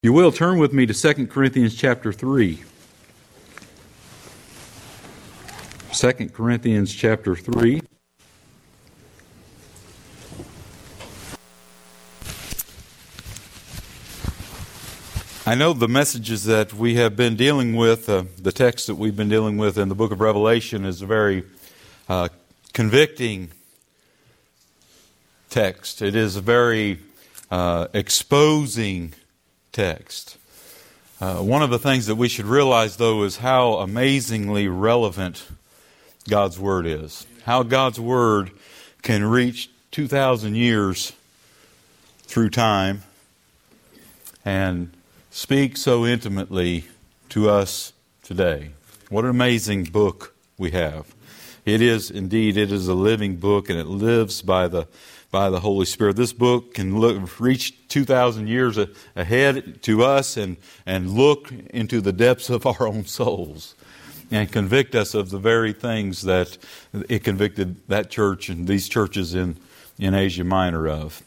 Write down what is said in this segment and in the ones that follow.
You will turn with me to 2 Corinthians chapter 3. 2 Corinthians chapter 3. I know the messages that we have been dealing with, the text that we've been dealing with in the book of Revelation is a very convicting text. It is a very exposing text. One of the things that we should realize, though, is how amazingly relevant God's Word is. How God's Word can reach 2,000 years through time and speak so intimately to us today. What an amazing book we have. It is indeed, it is a living book, and it lives by the Holy Spirit. This book can reach 2,000 years ahead to us and look into the depths of our own souls and convict us of the very things that it convicted that church and these churches in Asia Minor of.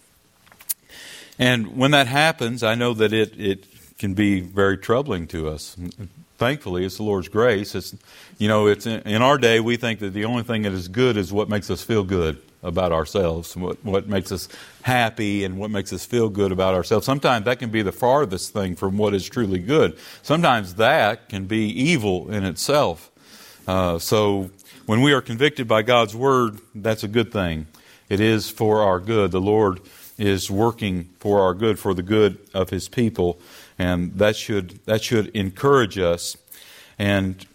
And when that happens, I know that it can be very troubling to us. Thankfully, it's the Lord's grace. It's in our day, we think that the only thing that is good is what makes us feel good about ourselves, what makes us happy and what makes us feel good about ourselves. Sometimes that can be the farthest thing from what is truly good. Sometimes that can be evil in itself. So when we are convicted by God's Word, that's a good thing. It is for our good. The Lord is working for our good, for the good of His people, and that should encourage us. And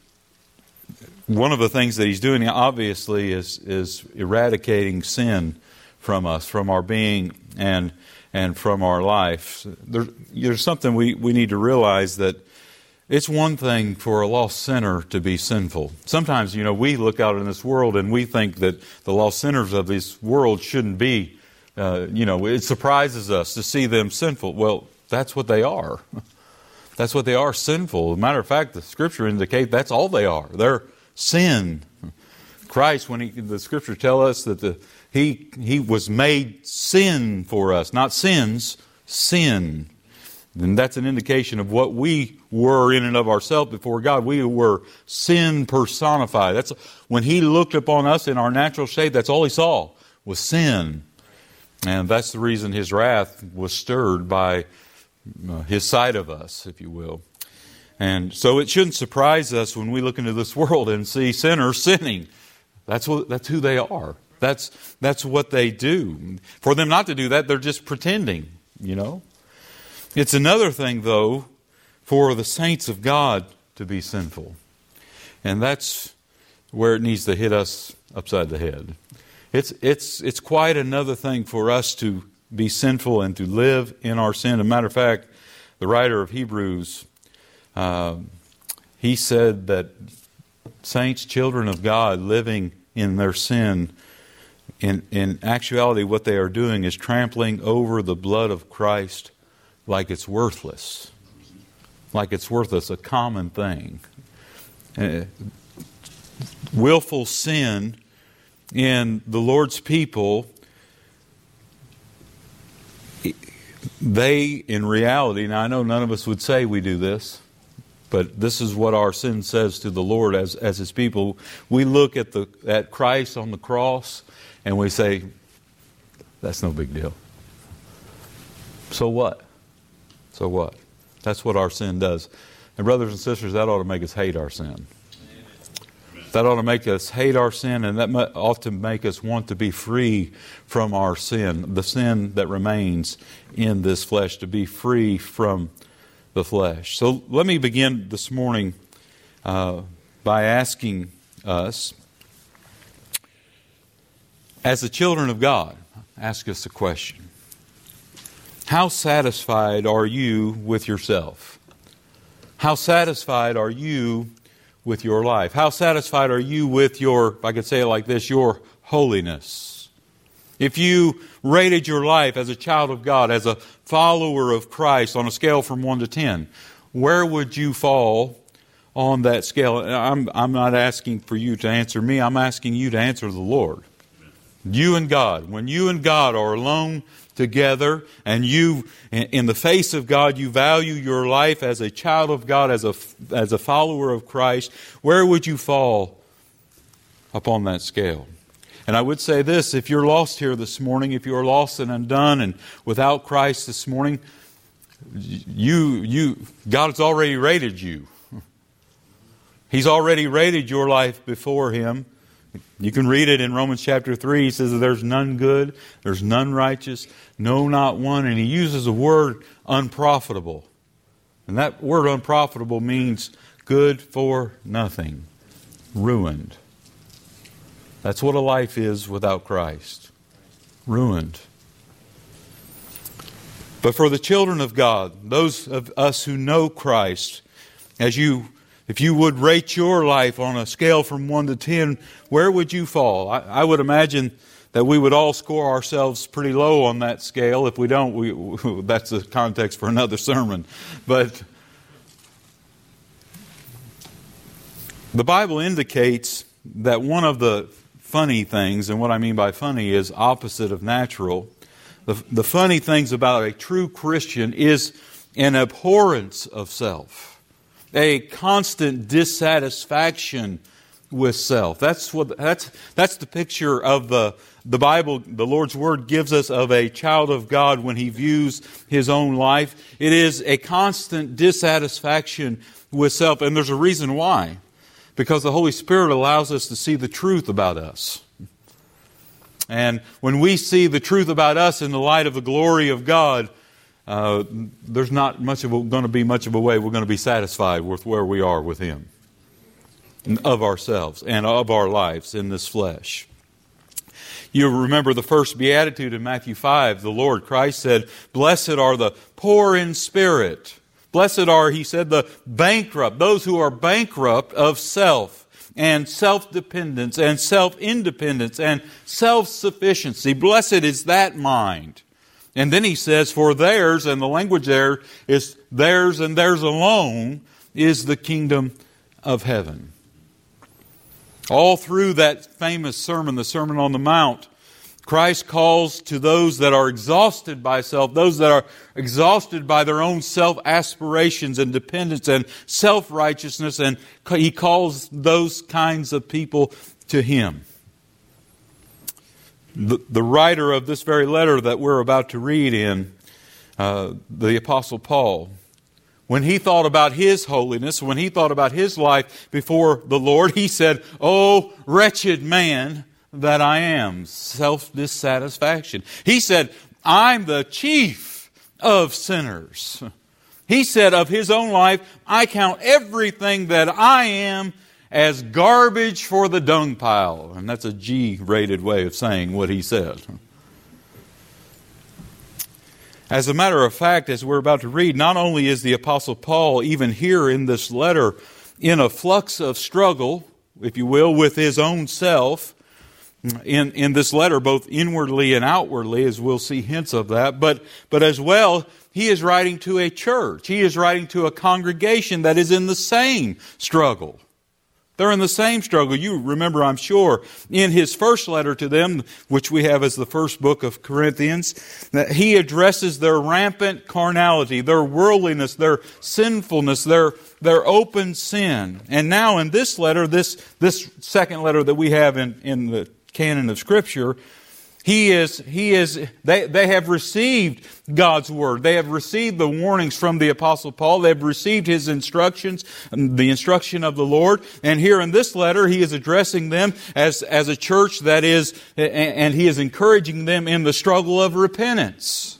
one of the things that He's doing, obviously, is eradicating sin from us, from our being and from our life. There's something we need to realize, that it's one thing for a lost sinner to be sinful. Sometimes, we look out in this world and we think that the lost sinners of this world shouldn't be, it surprises us to see them sinful. Well, that's what they are. That's what they are, sinful. As a matter of fact, the Scripture indicates that's all they are. They're sin. Christ, the Scriptures tell us that He was made sin for us, not sins, sin. And that's an indication of what we were in and of ourselves before God. We were sin personified. That's when He looked upon us in our natural shape, that's all He saw was sin. And that's the reason His wrath was stirred by His sight of us, if you will. And so it shouldn't surprise us when we look into this world and see sinners sinning. That's who they are. That's what they do. For them not to do that, they're just pretending, It's another thing, though, for the saints of God to be sinful. And that's where it needs to hit us upside the head. It's quite another thing for us to be sinful and to live in our sin. As a matter of fact, the writer of Hebrews, he said that saints, children of God, living in their sin, in actuality what they are doing is trampling over the blood of Christ like it's worthless. Like it's worthless, a common thing. Willful sin in the Lord's people, they, in reality, now I know none of us would say we do this, but this is what our sin says to the Lord as His people. We look at Christ on the cross and we say, that's no big deal. So what? So what? That's what our sin does. And brothers and sisters, that ought to make us hate our sin. That ought to make us hate our sin, and that ought to make us want to be free from our sin, the sin that remains in this flesh, to be free from the flesh. So let me begin this morning by asking us, as the children of God, ask us a question. How satisfied are you with yourself? How satisfied are you with your life? How satisfied are you with your, if I could say it like this, your holiness? If you rated your life as a child of God, as a follower of Christ on a scale from 1 to 10, where would you fall on that scale? I'm not asking for you to answer me. I'm asking you to answer the Lord. You and God. When you and God are alone together, and you, in the face of God, you value your life as a child of God, as a follower of Christ, where would you fall upon that scale? And I would say this, if you're lost here this morning, if you're lost and undone and without Christ this morning, God's already rated you. He's already rated your life before Him. You can read it in Romans chapter 3. He says that there's none good, there's none righteous, no, not one. And he uses the word unprofitable. And that word unprofitable means good for nothing, ruined. That's what a life is without Christ. Ruined. But for the children of God, those of us who know Christ, if you would rate your life on a scale from 1 to 10, where would you fall? I would imagine that we would all score ourselves pretty low on that scale. If we don't, that's the context for another sermon. But the Bible indicates that one of the funny things, and what I mean by funny is opposite of natural, the funny things about a true Christian is an abhorrence of self, a constant dissatisfaction with self. That's the picture of the Bible, the Lord's Word gives us of a child of God when he views his own life. It is a constant dissatisfaction with self, and there's a reason why. Because the Holy Spirit allows us to see the truth about us. And when we see the truth about us in the light of the glory of God, there's not going to be much of a way we're going to be satisfied with where we are with Him, of ourselves and of our lives in this flesh. You remember the first beatitude in Matthew 5. The Lord Christ said, "Blessed are the poor in spirit." Blessed are, he said, the bankrupt, those who are bankrupt of self and self-dependence and self-independence and self-sufficiency. Blessed is that mind. And then he says, for theirs, and the language there is theirs and theirs alone, is the kingdom of heaven. All through that famous sermon, the Sermon on the Mount, Christ calls to those that are exhausted by self, those that are exhausted by their own self-aspirations and dependence and self-righteousness, and He calls those kinds of people to Him. The writer of this very letter that we're about to read in, the Apostle Paul, when he thought about his holiness, when he thought about his life before the Lord, he said, "Oh, wretched man that I am," self-dissatisfaction. He said, "I'm the chief of sinners." He said of his own life, "I count everything that I am as garbage for the dung pile." And that's a G-rated way of saying what he said. As a matter of fact, as we're about to read, not only is the Apostle Paul, even here in this letter, in a flux of struggle, if you will, with his own self, in this letter, both inwardly and outwardly, as we'll see hints of that, but as well, he is writing to a church. He is writing to a congregation that is in the same struggle. They're in the same struggle. You remember, I'm sure, in his first letter to them, which we have as the first book of Corinthians, that he addresses their rampant carnality, their worldliness, their sinfulness, their open sin. And now in this letter, this second letter that we have in the canon of Scripture, they have received God's Word. They have received the warnings from the Apostle Paul. They have received his instructions, the instruction of the Lord. And here in this letter, he is addressing them as a church that is, and he is encouraging them in the struggle of repentance.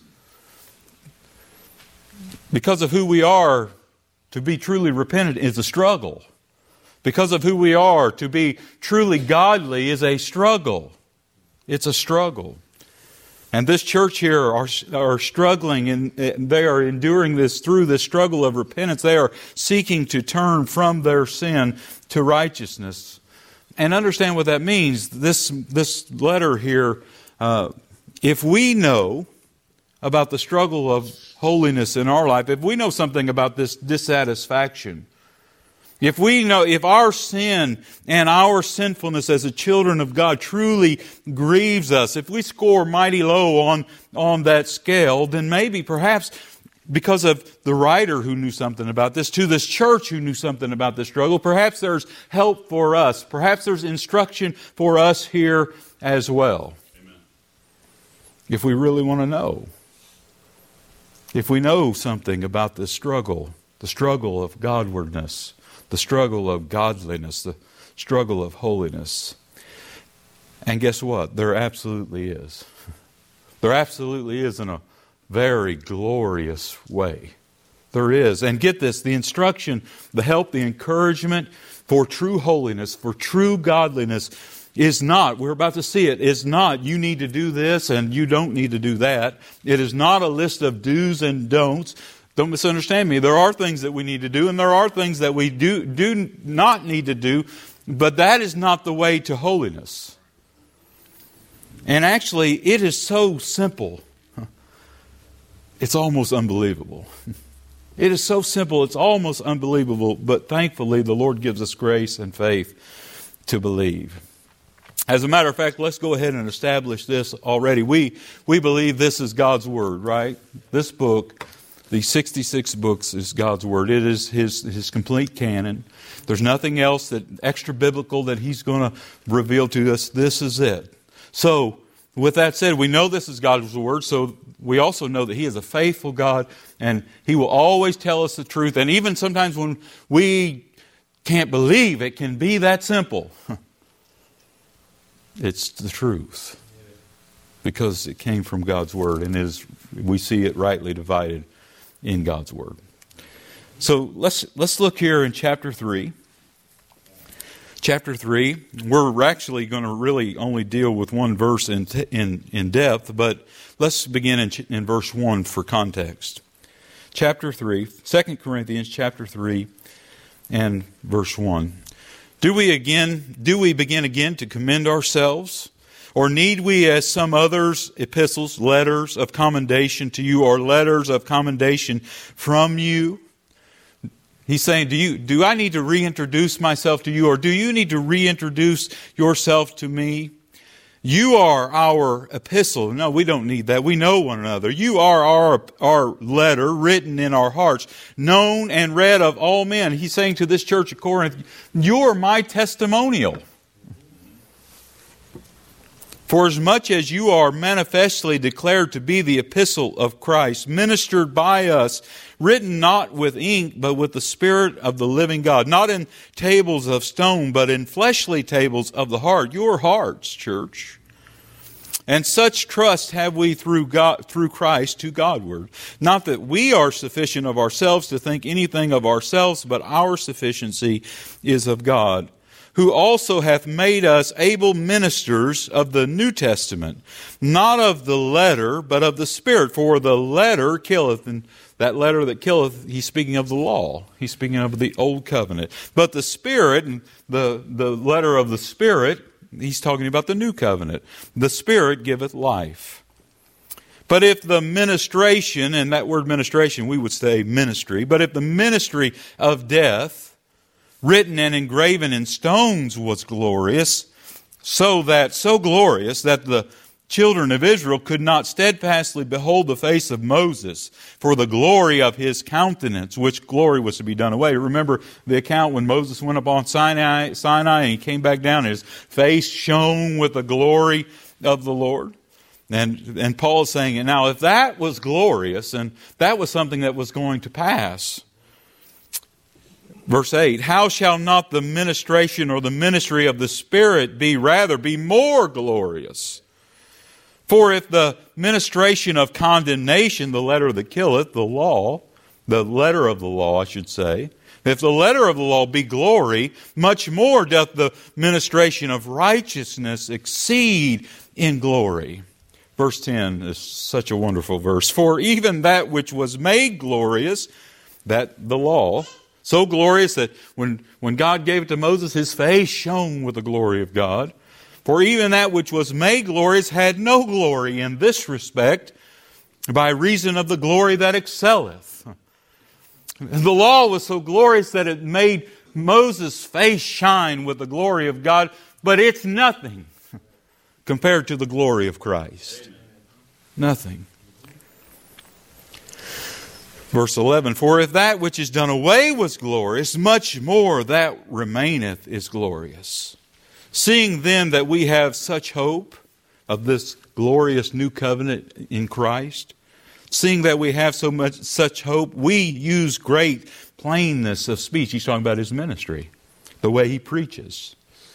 Because of who we are, to be truly repentant is a struggle. Because of who we are, to be truly godly is a struggle. It's a struggle. And this church here are struggling, and they are enduring this through this struggle of repentance. They are seeking to turn from their sin to righteousness. And understand what that means. This letter here, if we know about the struggle of holiness in our life, if we know something about this dissatisfaction, If our sin and our sinfulness as a children of God truly grieves us, if we score mighty low on that scale, then maybe perhaps because of the writer who knew something about this, to this church who knew something about this struggle, perhaps there's help for us. Perhaps there's instruction for us here as well. Amen. If we really want to know. If we know something about this struggle, the struggle of Godwardness, the struggle of godliness, the struggle of holiness. And guess what? There absolutely is. There absolutely is in a very glorious way. There is. And get this, the instruction, the help, the encouragement for true holiness, for true godliness is not, we're about to see it, is not you need to do this and you don't need to do that. It is not a list of do's and don'ts. Don't misunderstand me. There are things that we need to do and there are things that we do not need to do, but that is not the way to holiness. And actually, it is so simple. It's almost unbelievable. It is so simple, it's almost unbelievable, but thankfully the Lord gives us grace and faith to believe. As a matter of fact, let's go ahead and establish this already. We believe this is God's Word, right? This book, the 66 books, is God's Word. It is His complete canon. There's nothing else that extra biblical that He's going to reveal to us. This is it. So, with that said, we know this is God's Word, so we also know that He is a faithful God, and He will always tell us the truth. And even sometimes when we can't believe it can be that simple, it's the truth. Because it came from God's Word, and we see it rightly divided in God's Word. So let's look here in chapter 3. Chapter 3, we're actually going to really only deal with one verse in depth, but let's begin in verse 1 for context. Chapter 3, 2 Corinthians chapter 3 and verse 1. Do we begin again to commend ourselves? Or need we, as some others, epistles, letters of commendation to you, or letters of commendation from you? He's saying, do I need to reintroduce myself to you, or do you need to reintroduce yourself to me? You are our epistle. No, we don't need that. We know one another. You are our letter written in our hearts, known and read of all men. He's saying to this church of Corinth, you're my testimonial. For as much as you are manifestly declared to be the epistle of Christ, ministered by us, written not with ink, but with the Spirit of the living God, not in tables of stone, but in fleshly tables of the heart, your hearts, church. And such trust have we through Christ to Godward. Not that we are sufficient of ourselves to think anything of ourselves, but our sufficiency is of God, who also hath made us able ministers of the New Testament, not of the letter, but of the Spirit. For the letter killeth, and that letter that killeth, he's speaking of the law. He's speaking of the Old Covenant. But the Spirit, and the letter of the Spirit, he's talking about the New Covenant. The Spirit giveth life. But if the ministration, and that word ministration, we would say ministry, but if the ministry of death, written and engraven in stones, was glorious, so glorious that the children of Israel could not steadfastly behold the face of Moses for the glory of his countenance, which glory was to be done away. Remember the account when Moses went up on Sinai and he came back down and his face shone with the glory of the Lord. And Paul is saying, now if that was glorious and that was something that was going to pass, verse 8, how shall not the ministration or the ministry of the Spirit be more glorious? For if the ministration of condemnation, the letter that killeth, the letter of the law, I should say, if the letter of the law be glory, much more doth the ministration of righteousness exceed in glory. Verse 10 is such a wonderful verse. For even that which was made glorious, that the law, so glorious that when God gave it to Moses, his face shone with the glory of God. For even that which was made glorious had no glory in this respect, by reason of the glory that excelleth. The law was so glorious that it made Moses' face shine with the glory of God, but it's nothing compared to the glory of Christ. Nothing. Verse 11, for if that which is done away was glorious, much more that remaineth is glorious. Seeing then that we have such hope of this glorious new covenant in Christ, seeing that we have such hope, we use great plainness of speech. He's talking about his ministry, the way he preaches.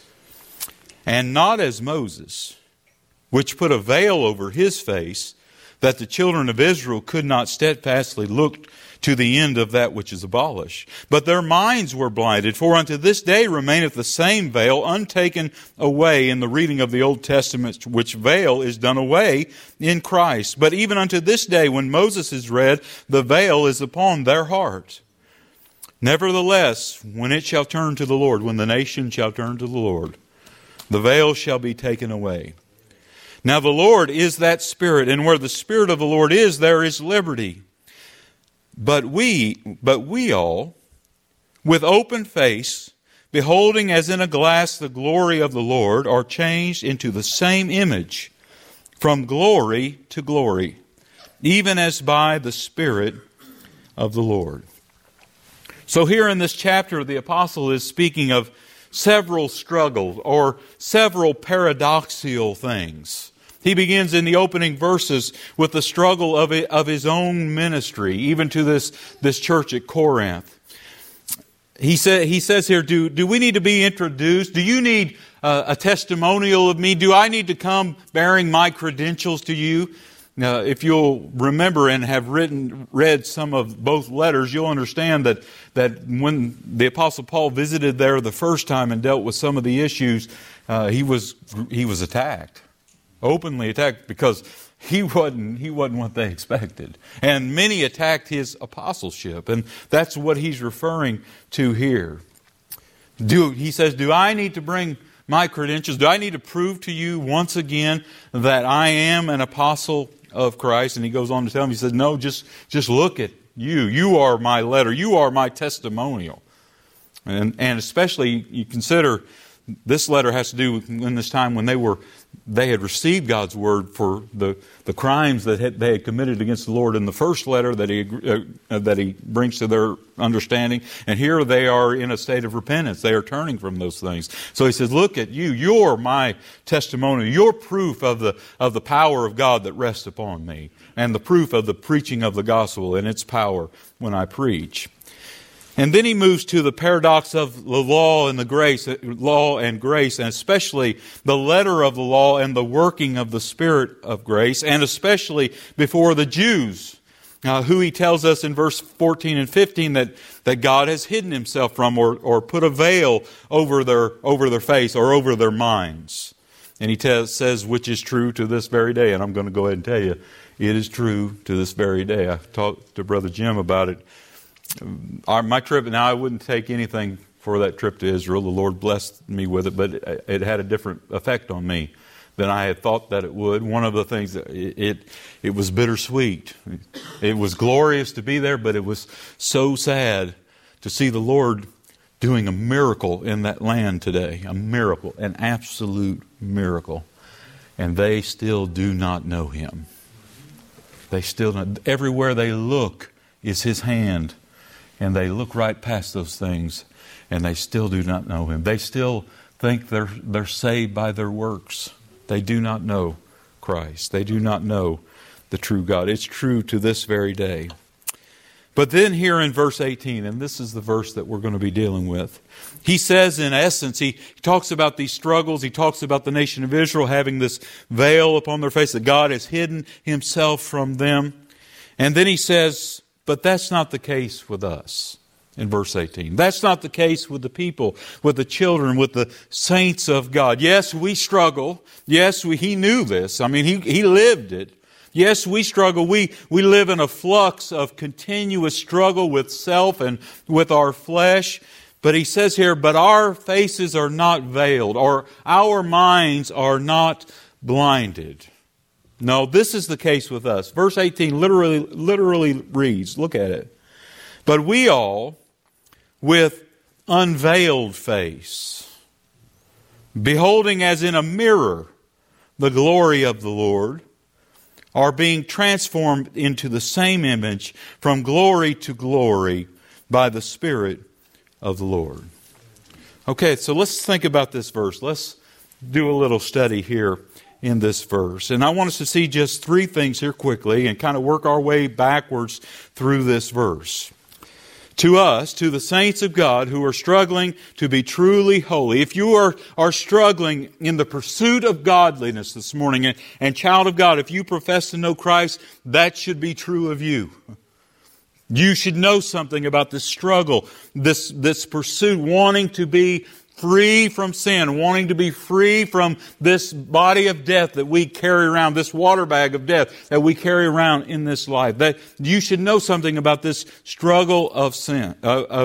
And not as Moses, which put a veil over his face, that the children of Israel could not steadfastly look to the end of that which is abolished. But their minds were blinded, for unto this day remaineth the same veil untaken away in the reading of the Old Testament, which veil is done away in Christ. But even unto this day, when Moses is read, the veil is upon their heart. Nevertheless, when it shall turn to the Lord, when the nation shall turn to the Lord, the veil shall be taken away. Now the Lord is that Spirit, and where the Spirit of the Lord is, there is liberty. But we all, with open face, beholding as in a glass the glory of the Lord, are changed into the same image, from glory to glory, even as by the Spirit of the Lord. So here in this chapter, the apostle is speaking of several struggles or several paradoxical things. He begins in the opening verses with the struggle of his own ministry, even to this church at Corinth. He says here, do we need to be introduced? Do you need a testimonial of me? Do I need to come bearing my credentials to you? Now, if you'll remember and have read some of both letters, you'll understand that when the Apostle Paul visited there the first time and dealt with some of the issues, he was attacked. Openly attacked, because he wasn't what they expected. And many attacked his apostleship. And that's what he's referring to here. He says, do I need to bring my credentials? Do I need to prove to you once again that I am an apostle of Christ? And he goes on to tell him, he says, no, just look at you. You are my letter. You are my testimonial. And especially you consider this letter has to do with in this time when they had received God's word for the crimes that they had committed against the Lord in the first letter that he brings to their understanding. And here they are in a state of repentance. They are turning from those things. So he says, look at you. You're my testimony. You're proof of the power of God that rests upon me, and the proof of the preaching of the gospel and its power when I preach. And then he moves to the paradox of the law and grace, and especially the letter of the law and the working of the Spirit of grace, and especially before the Jews, who he tells us in verse 14 and 15 that God has hidden himself from or put a veil over their face or over their minds. And he says, which is true to this very day. And I'm going to go ahead and tell you, it is true to this very day. I talked to Brother Jim about it. My trip, now I wouldn't take anything for that trip to Israel. The Lord blessed me with it, but it had a different effect on me than I had thought that it would. One of the things, that it was bittersweet. It was glorious to be there, but it was so sad to see the Lord doing a miracle in that land today. A miracle, an absolute miracle. And they still do not know Him. They still don't. Everywhere they look is His hand. And they look right past those things, and they still do not know Him. They still think they're saved by their works. They do not know Christ. They do not know the true God. It's true to this very day. But then here in verse 18, and this is the verse that we're going to be dealing with, he says in essence, he talks about these struggles. He talks about the nation of Israel having this veil upon their face, that God has hidden Himself from them. And then he says, but that's not the case with us in verse 18. That's not the case with the people, with the children, with the saints of God. Yes, we struggle. Yes, He knew this. I mean, He lived it. Yes, we struggle. We live in a flux of continuous struggle with self and with our flesh. But he says here, but our faces are not veiled, or our minds are not blinded. No, this is the case with us. Verse 18 literally reads, look at it. But we all, with unveiled face, beholding as in a mirror the glory of the Lord, are being transformed into the same image from glory to glory by the Spirit of the Lord. Okay, so let's think about this verse. Let's do a little study here in this verse. And I want us to see just three things here quickly and kind of work our way backwards through this verse. To us, to the saints of God who are struggling to be truly holy, if you are struggling in the pursuit of godliness this morning, and child of God, if you profess to know Christ, that should be true of you. You should know something about this struggle, this pursuit, wanting to be free from sin, wanting to be free from this body of death that we carry around, this water bag of death that we carry around in this life. That you should know something about this struggle of sin,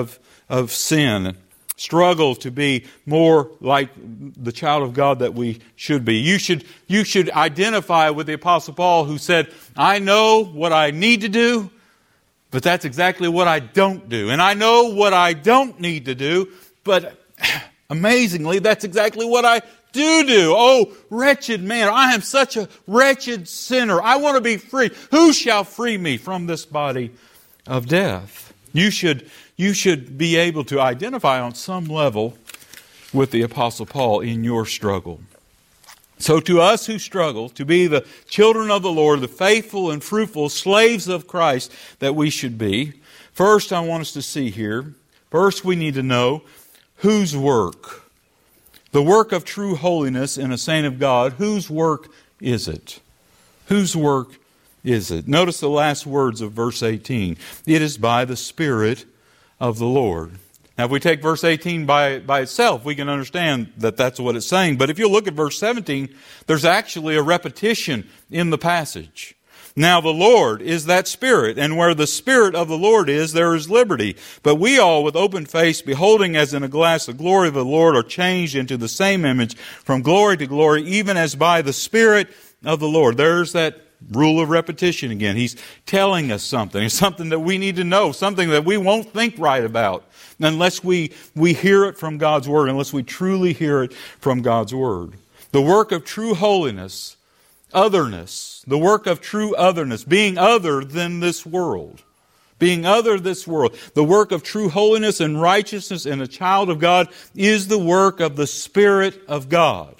of sin, struggle to be more like the child of God that we should be. You should identify with the Apostle Paul, who said, "I know what I need to do, but that's exactly what I don't do. And I know what I don't need to do, but amazingly, that's exactly what I do. Oh, wretched man, I am such a wretched sinner. I want to be free. Who shall free me from this body of death?" You should be able to identify on some level with the Apostle Paul in your struggle. So to us who struggle to be the children of the Lord, the faithful and fruitful slaves of Christ that we should be, first I want us to see here, first we need to know whose work? The work of true holiness in a saint of God, whose work is it? Whose work is it? Notice the last words of verse 18. It is by the Spirit of the Lord. Now, if we take verse 18 by itself, we can understand that that's what it's saying. But if you look at verse 17, there's actually a repetition in the passage. Now the Lord is that Spirit, and where the Spirit of the Lord is, there is liberty. But we all, with open face, beholding as in a glass the glory of the Lord, are changed into the same image from glory to glory, even as by the Spirit of the Lord. There's that rule of repetition again. He's telling us something. It's something that we need to know, something that we won't think right about unless we hear it from God's Word, unless we truly hear it from God's Word. The work of true holiness, otherness, the work of true otherness, being other than this world. Being other than this world. The work of true holiness and righteousness in a child of God is the work of the Spirit of God.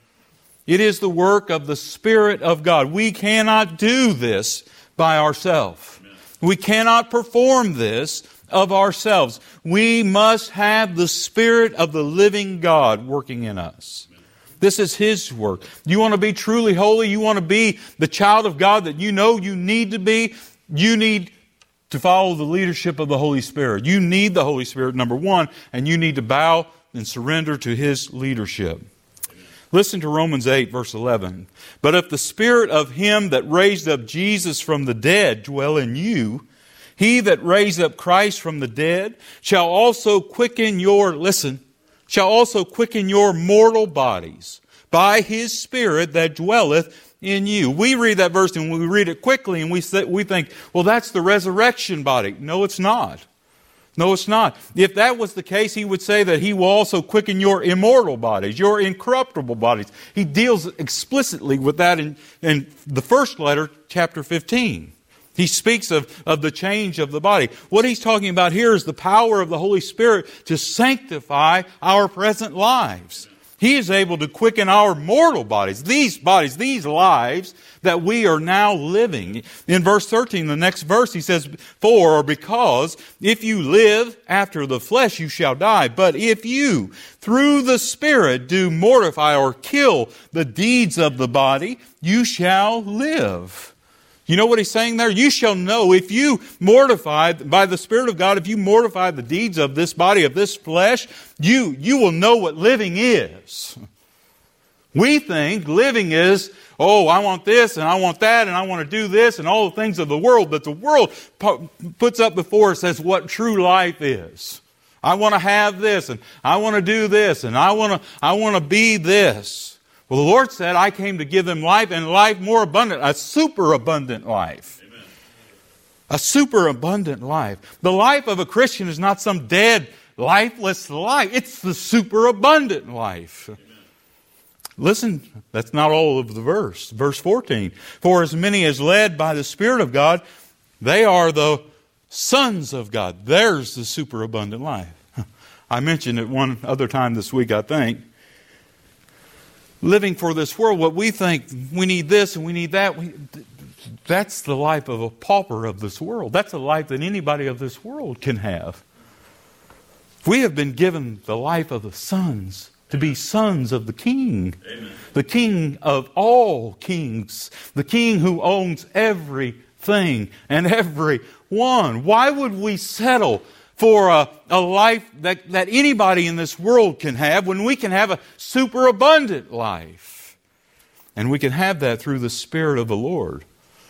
It is the work of the Spirit of God. We cannot do this by ourselves. We cannot perform this of ourselves. We must have the Spirit of the living God working in us. This is His work. You want to be truly holy? You want to be the child of God that you know you need to be? You need to follow the leadership of the Holy Spirit. You need the Holy Spirit, number one, and you need to bow and surrender to His leadership. Listen to Romans 8, verse 11. But if the Spirit of Him that raised up Jesus from the dead dwell in you, He that raised up Christ from the dead shall also quicken your mortal bodies by His Spirit that dwelleth in you. We read that verse and we read it quickly and we think, well, that's the resurrection body. No, it's not. No, it's not. If that was the case, He would say that He will also quicken your immortal bodies, your incorruptible bodies. He deals explicitly with that in the first letter, chapter 15. He speaks of the change of the body. What he's talking about here is the power of the Holy Spirit to sanctify our present lives. He is able to quicken our mortal bodies, these lives that we are now living. In verse 13, the next verse, he says, "For or because if you live after the flesh, you shall die. But if you, through the Spirit, do mortify or kill the deeds of the body, you shall live." You know what he's saying there? You shall know if you mortify, by the Spirit of God, if you mortify the deeds of this body, of this flesh, you will know what living is. We think living is, oh, I want this and I want that and I want to do this and all the things of the world that the world puts up before us as what true life is. I want to have this and I want to do this and I want to be this. Well, the Lord said, I came to give them life and life more abundant, a superabundant life. Amen. A superabundant life. The life of a Christian is not some dead lifeless life. It's the superabundant life. Amen. Listen, that's not all of the verse. Verse 14. For as many as led by the Spirit of God, they are the sons of God. There's the superabundant life. I mentioned it one other time this week, I think. Living for this world, what we think, we need this and we need that, that's the life of a pauper of this world. That's a life that anybody of this world can have. We have been given the life of the sons, to be sons of the King. Amen. The King of all kings. The King who owns everything and everyone. Why would we settle for a life that anybody in this world can have when we can have a superabundant life? And we can have that through the Spirit of the Lord.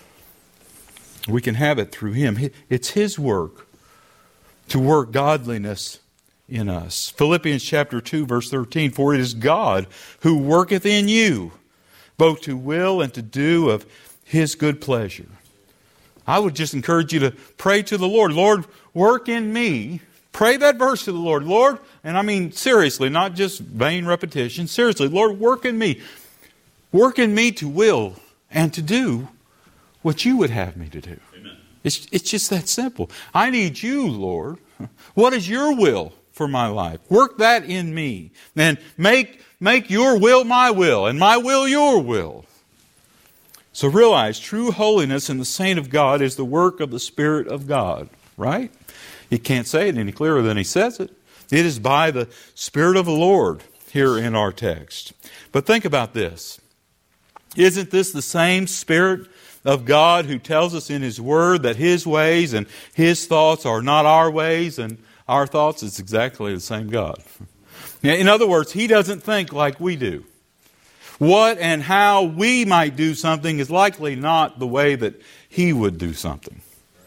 We can have it through Him. It's His work to work godliness in us. Philippians chapter 2 verse 13, for it is God who worketh in you, both to will and to do of His good pleasure. I would just encourage you to pray to the Lord. Lord, work in me. Pray that verse to the Lord. Lord, and I mean seriously, not just vain repetition. Seriously, Lord, work in me. Work in me to will and to do what you would have me to do. Amen. It's just that simple. I need you, Lord. What is your will for my life? Work that in me. And make your will my will, and my will your will. So realize, true holiness in the saint of God is the work of the Spirit of God. Right? You can't say it any clearer than he says it. It is by the Spirit of the Lord here in our text. But think about this. Isn't this the same Spirit of God who tells us in His Word that His ways and His thoughts are not our ways and our thoughts? It's exactly the same God. In other words, He doesn't think like we do. What and how we might do something is likely not the way that He would do something.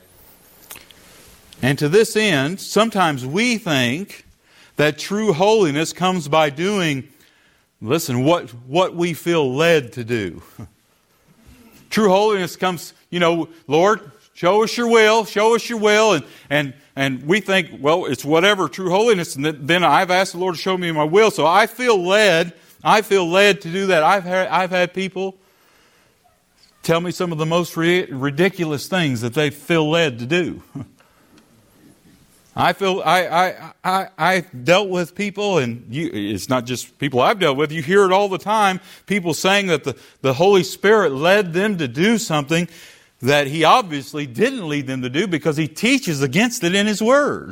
And to this end, sometimes we think that true holiness comes by doing, listen, what we feel led to do. True holiness comes, Lord, show us your will, and we think, well, it's whatever, true holiness, and then I've asked the Lord to show me my will, so I feel led to do that. I've had people tell me some of the most ridiculous things that they feel led to do. I dealt with people, and it's not just people I've dealt with. You hear it all the time. People saying that the Holy Spirit led them to do something that He obviously didn't lead them to do because He teaches against it in His Word.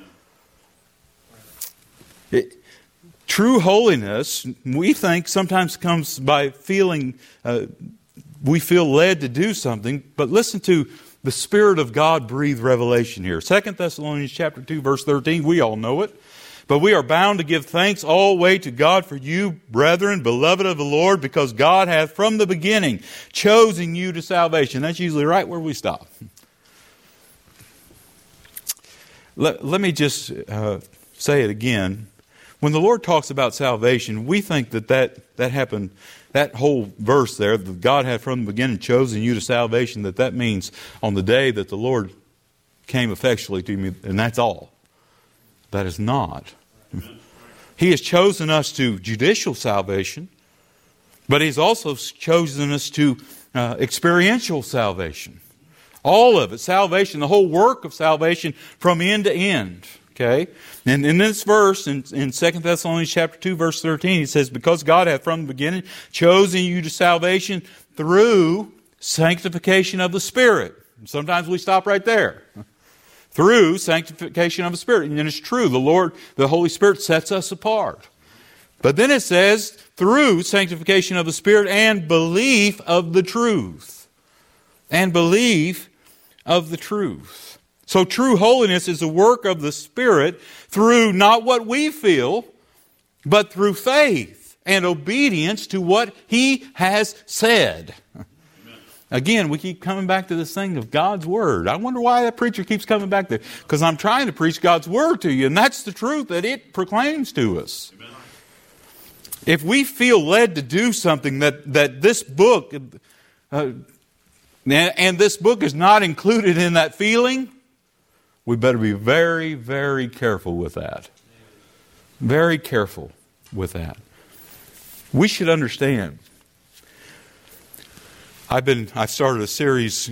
True holiness, we think, sometimes comes by feeling we feel led to do something. But listen to the Spirit of God breathed revelation here. 2 Thessalonians chapter 2, verse 13, we all know it. But we are bound to give thanks always to God for you, brethren, beloved of the Lord, because God hath from the beginning chosen you to salvation. That's usually right where we stop. Let me just say it again. When the Lord talks about salvation, we think that happened, that whole verse there, that God had from the beginning chosen you to salvation, that means on the day that the Lord came effectually to me, and that's all. That is not. He has chosen us to judicial salvation, but He's also chosen us to experiential salvation. All of it, salvation, the whole work of salvation from end to end. Okay? And in this verse, in 2 Thessalonians chapter 2, verse 13, it says, because God hath from the beginning chosen you to salvation through sanctification of the Spirit. And sometimes we stop right there. Through sanctification of the Spirit. And it's true, the Holy Spirit sets us apart. But then it says, through sanctification of the Spirit and belief of the truth. And belief of the truth. So true holiness is the work of the Spirit through not what we feel, but through faith and obedience to what He has said. Amen. Again, we keep coming back to this thing of God's Word. I wonder why that preacher keeps coming back there. Because I'm trying to preach God's Word to you, and that's the truth that it proclaims to us. Amen. If we feel led to do something that this book, and this book is not included in that feeling, We better be very, very careful with that. Very careful with that. We should understand. I've started a series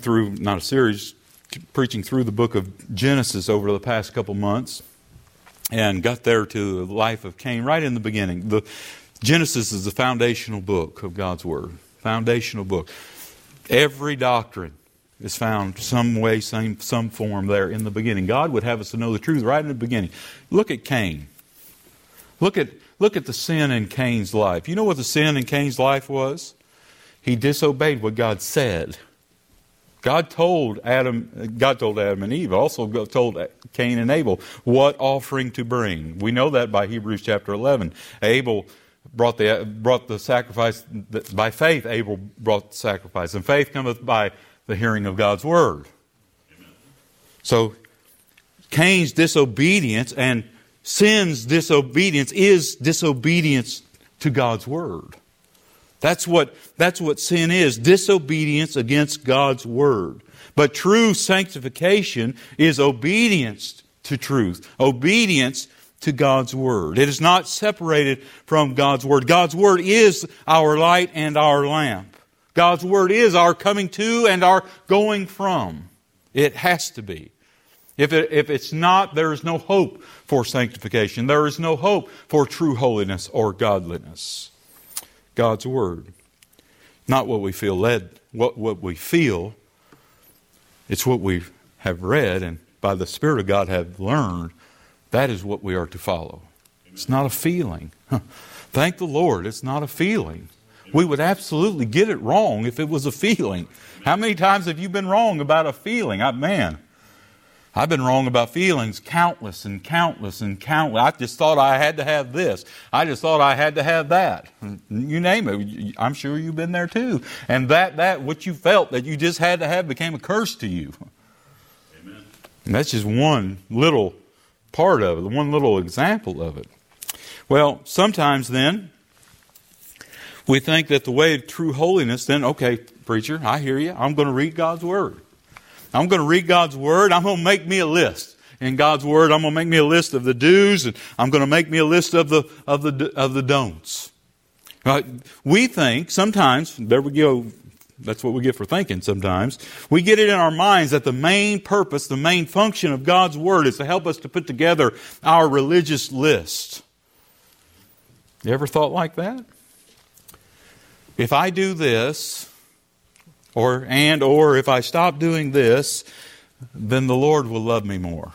preaching through the book of Genesis over the past couple months, and got there to the life of Cain right in the beginning. Genesis is the foundational book of God's Word. Foundational book. Every doctrine is found some way, some form there in the beginning. God would have us to know the truth right in the beginning. Look at Cain. Look at the sin in Cain's life. You know what the sin in Cain's life was? He disobeyed what God said. God told Adam and Eve, also told Cain and Abel what offering to bring. We know that by Hebrews chapter 11. Abel brought the sacrifice. By faith, Abel brought the sacrifice. And faith cometh by the hearing of God's Word. Amen. So, Cain's disobedience and sin's disobedience is disobedience to God's Word. That's what sin is, disobedience against God's Word. But true sanctification is obedience to truth, obedience to God's Word. It is not separated from God's Word. God's Word is our light and our lamp. God's Word is our coming to and our going from. It has to be. If it's not, there is no hope for sanctification. There is no hope for true holiness or godliness. God's Word. Not what we feel led, what we feel. It's what we have read and by the Spirit of God have learned. That is what we are to follow. Amen. It's not a feeling. Thank the Lord, it's not a feeling. Amen. We would absolutely get it wrong if it was a feeling. Amen. How many times have you been wrong about a feeling? I've been wrong about feelings countless and countless and countless. I just thought I had to have this. I just thought I had to have that. You name it. I'm sure you've been there too. And that what you felt that you just had to have became a curse to you. Amen. And that's just one little part of it, one little example of it. Well, sometimes then, we think that the way of true holiness, then, okay, preacher, I hear you. I'm going to read God's Word. I'm going to read God's Word. I'm going to make me a list. In God's Word, I'm going to make me a list of the do's, and I'm going to make me a list of the don'ts. We think sometimes, there we go, that's what we get for thinking sometimes. We get it in our minds that the main purpose, the main function of God's Word is to help us to put together our religious list. You ever thought like that? If I do this, or if I stop doing this, then the Lord will love me more.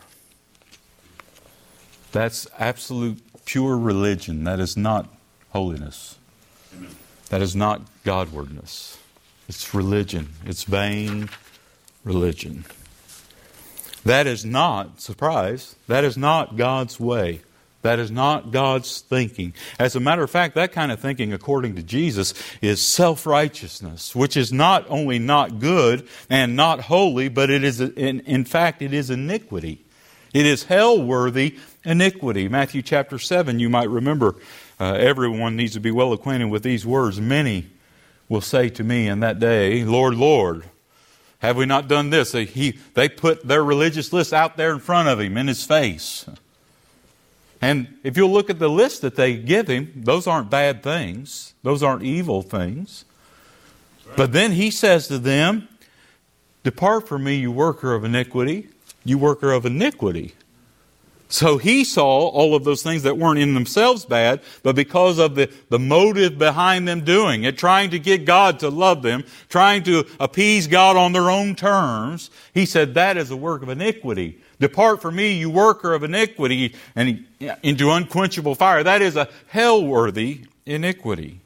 That's absolute pure religion. That is not holiness. Amen. That is not Godwardness. It's religion. It's vain religion. That is not, surprise, that is not God's way. That is not God's thinking. As a matter of fact, that kind of thinking, according to Jesus, is self-righteousness, which is not only not good and not holy, but it is, in fact, it is iniquity. It is hell-worthy iniquity. Matthew chapter 7, you might remember, everyone needs to be well acquainted with these words. Many will say to me in that day, Lord, Lord, have we not done this? They put their religious list out there in front of Him, in His face. And if you'll look at the list that they give Him, those aren't bad things. Those aren't evil things. Right. But then He says to them, depart from me, you worker of iniquity. You worker of iniquity. So He saw all of those things that weren't in themselves bad, but because of the motive behind them doing it, trying to get God to love them, trying to appease God on their own terms, He said, that is a work of iniquity. Depart from me, you worker of iniquity, and into unquenchable fire. That is a hell-worthy iniquity.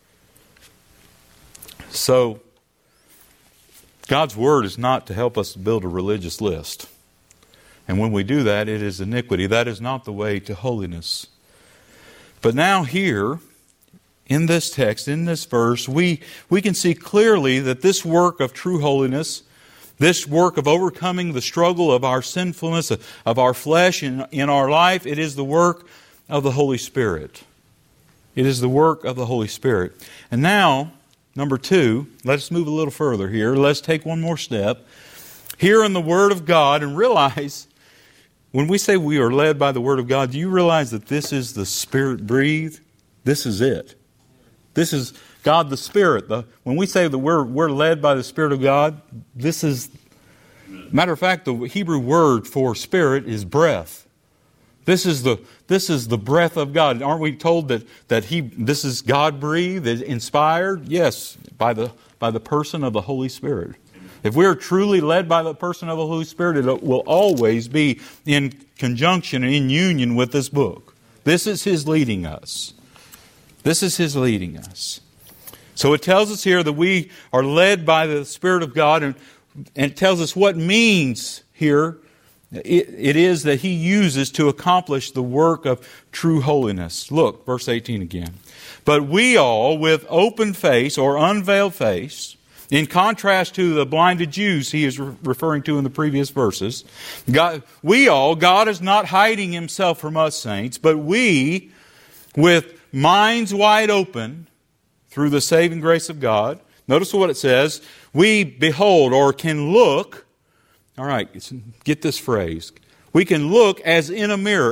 So, God's Word is not to help us build a religious list. And when we do that, it is iniquity. That is not the way to holiness. But now here, in this text, in this verse, we can see clearly that this work of true holiness, this work of overcoming the struggle of our sinfulness, of our flesh in our life, it is the work of the Holy Spirit. It is the work of the Holy Spirit. And now, number 2, let's move a little further here. Let's take one more step. here in the Word of God and realize, when we say we are led by the Word of God, do you realize that this is the Spirit-breathed? This is it. This is God the Spirit. When we say that we're led by the Spirit of God, this is... Matter of fact, the Hebrew word for Spirit is breath. This is the breath of God. Aren't we told that this is God-breathed, inspired? Yes, by the person of the Holy Spirit. If we are truly led by the person of the Holy Spirit, it will always be in conjunction and in union with this book. This is His leading us. This is His leading us. So it tells us here that we are led by the Spirit of God, and it tells us what means here it is that He uses to accomplish the work of true holiness. Look, verse 18 again. But we all, with open face or unveiled face, in contrast to the blinded Jews He is referring to in the previous verses, God is not hiding Himself from us saints, but we, with minds wide open through the saving grace of God, notice what it says, we behold or can look, all right, get this phrase, we can look as in a mirror,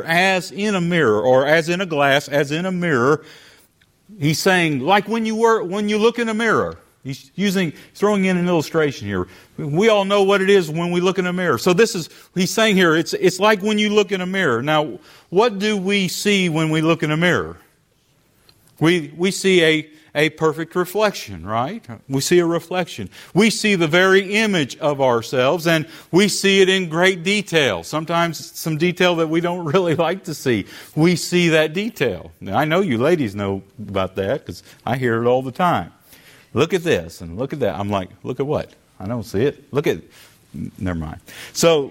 or as in a glass, as in a mirror. He's saying, like when you look in a mirror. He's throwing in an illustration here. We all know what it is when we look in a mirror. So he's saying here, it's like when you look in a mirror. Now, what do we see when we look in a mirror? We see a perfect reflection, right? We see a reflection. We see the very image of ourselves, and we see it in great detail. Sometimes some detail that we don't really like to see. We see that detail. Now, I know you ladies know about that because I hear it all the time. Look at this and look at that. I'm like, look at what? I don't see it. Look at... Never mind. So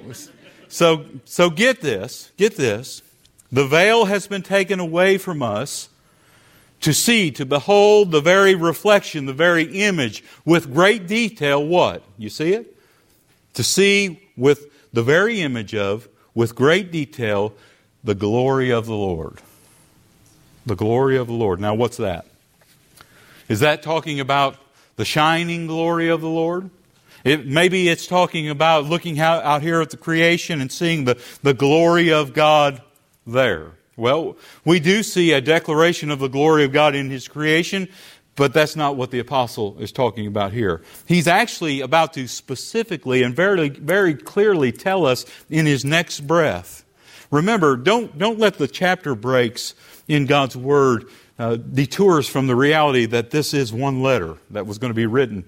get this. The veil has been taken away from us to see, to behold the very reflection, the very image with great detail. What? You see it? To see with the very image of, with great detail, the glory of the Lord. The glory of the Lord. Now what's that? Is that talking about the shining glory of the Lord? Maybe it's talking about looking out here at the creation and seeing the glory of God there. Well, we do see a declaration of the glory of God in His creation, but that's not what the apostle is talking about here. He's actually about to specifically and very, very clearly tell us in his next breath. Remember, don't let the chapter breaks in God's Word detour us from the reality that this is one letter that was going to be written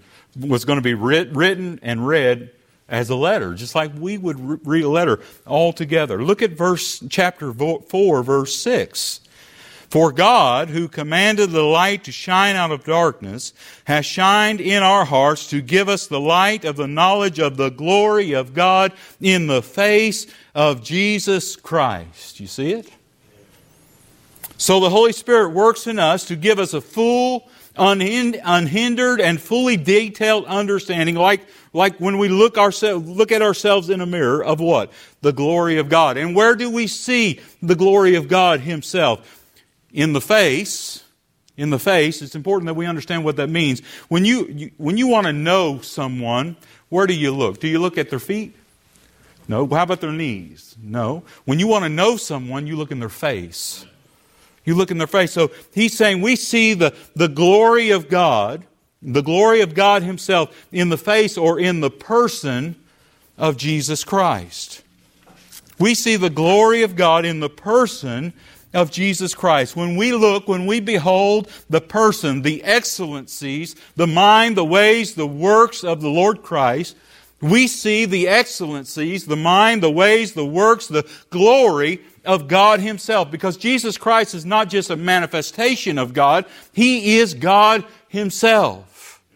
and read as a letter, just like we would read a letter all together. Look at chapter 4, verse 6. For God, who commanded the light to shine out of darkness, has shined in our hearts to give us the light of the knowledge of the glory of God in the face of Jesus Christ. You see it? So the Holy Spirit works in us to give us a full, unhindered, and fully detailed understanding, like when we look at ourselves in a mirror, of what? The glory of God. And where do we see the glory of God Himself? In the face. In the face. It's important that we understand what that means. When you want to know someone, where do you look? Do you look at their feet? No. How about their knees? No. When you want to know someone, you look in their face. You look in their face. So he's saying we see the glory of God Himself in the face or in the person of Jesus Christ. We see the glory of God in the person of Jesus Christ. When we behold the person, the excellencies, the mind, the ways, the works of the Lord Christ, we see the excellencies, the mind, the ways, the works, the glory of God Himself. Because Jesus Christ is not just a manifestation of God, He is God Himself.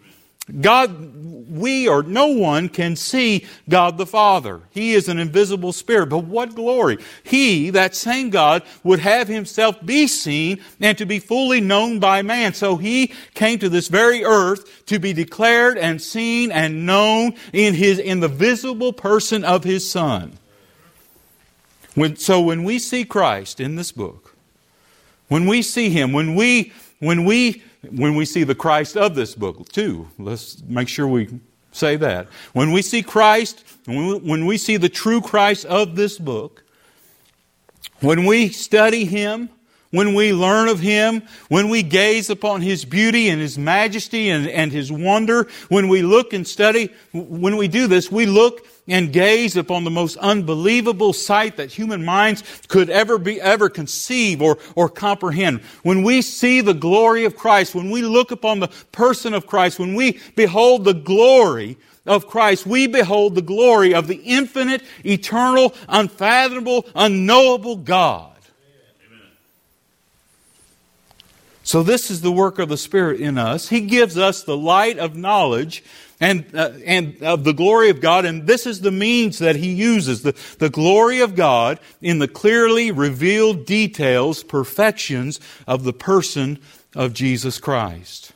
No one can see God the Father. He is an invisible Spirit. But what glory! He, that same God, would have Himself be seen and to be fully known by man. So He came to this very earth to be declared and seen and known in the visible person of His Son. So when we see Christ in this book, when we see Him, when we see the Christ of this book too, let's make sure we say that. When we see Christ, when we see the true Christ of this book, when we study Him, when we learn of Him, when we gaze upon His beauty and His majesty and His wonder, when we look and study, when we do this, we look and gaze upon the most unbelievable sight that human minds could ever conceive or comprehend. When we see the glory of Christ, when we look upon the person of Christ, when we behold the glory of Christ, we behold the glory of the infinite, eternal, unfathomable, unknowable God. So this is the work of the Spirit in us. He gives us the light of knowledge and of the glory of God, and this is the means that He uses, the glory of God in the clearly revealed details, perfections of the person of Jesus Christ.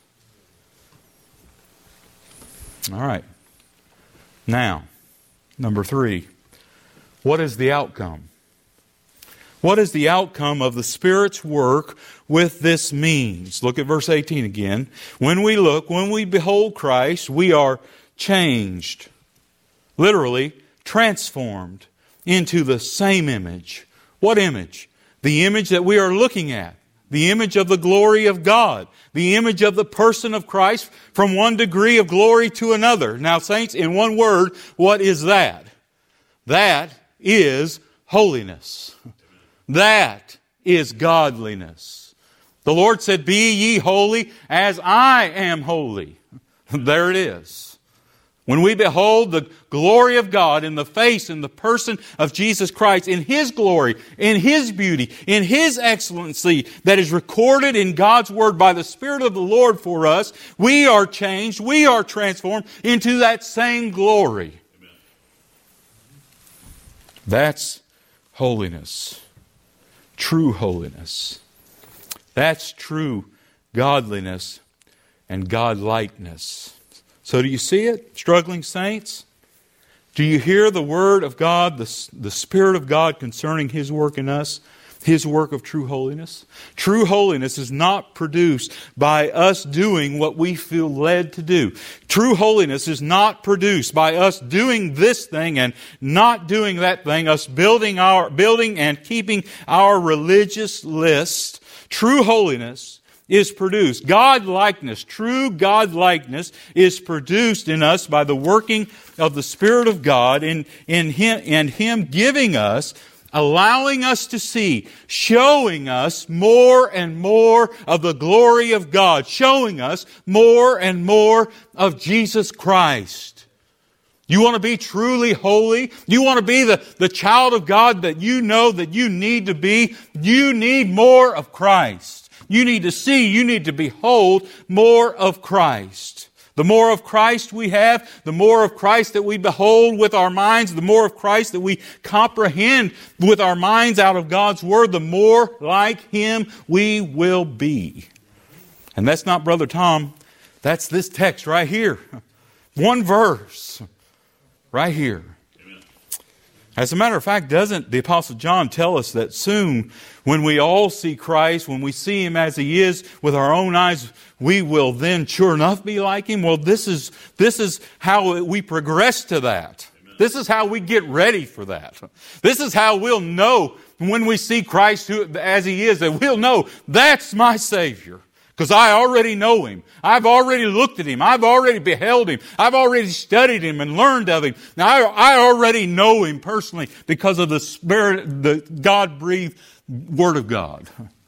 All right. Now, number 3, what is the outcome? What is the outcome of the Spirit's work with this means? Look at verse 18 again. When we behold Christ, we are changed. Literally, transformed into the same image. What image? The image that we are looking at. The image of the glory of God. The image of the person of Christ from one degree of glory to another. Now, saints, in one word, what is that? That is holiness. That is godliness. The Lord said, "Be ye holy as I am holy." There it is. When we behold the glory of God in the face and the person of Jesus Christ, in His glory, in His beauty, in His excellency that is recorded in God's Word by the Spirit of the Lord for us, we are changed, we are transformed into that same glory. Amen. That's holiness. True holiness. That's true godliness and godlikeness. So do you see it, struggling saints? Do you hear the Word of God, the Spirit of God concerning His work in us? His work of true holiness? True holiness is not produced by us doing what we feel led to do. True holiness is not produced by us doing this thing and not doing that thing, us building and keeping our religious list. True holiness is produced. God-likeness, true God-likeness is produced in us by the working of the Spirit of God in Him giving us, allowing us to see, showing us more and more of the glory of God, showing us more and more of Jesus Christ. You want to be truly holy? You want to be the child of God that you know that you need to be? You need more of Christ. You need to see, you need to behold more of Christ. The more of Christ we have, the more of Christ that we behold with our minds, the more of Christ that we comprehend with our minds out of God's Word, the more like Him we will be. And that's not Brother Tom. That's this text right here. One verse right here. As a matter of fact, doesn't the Apostle John tell us that soon when we all see Christ, when we see Him as He is with our own eyes, we will then sure enough be like Him? Well, this is how we progress to that. Amen. This is how we get ready for that. This is how we'll know when we see Christ as He is, that we'll know that's my Savior. Because I already know Him. I've already looked at Him. I've already beheld Him. I've already studied Him and learned of Him. Now, I already know Him personally because of the Spirit, the God-breathed Word of God.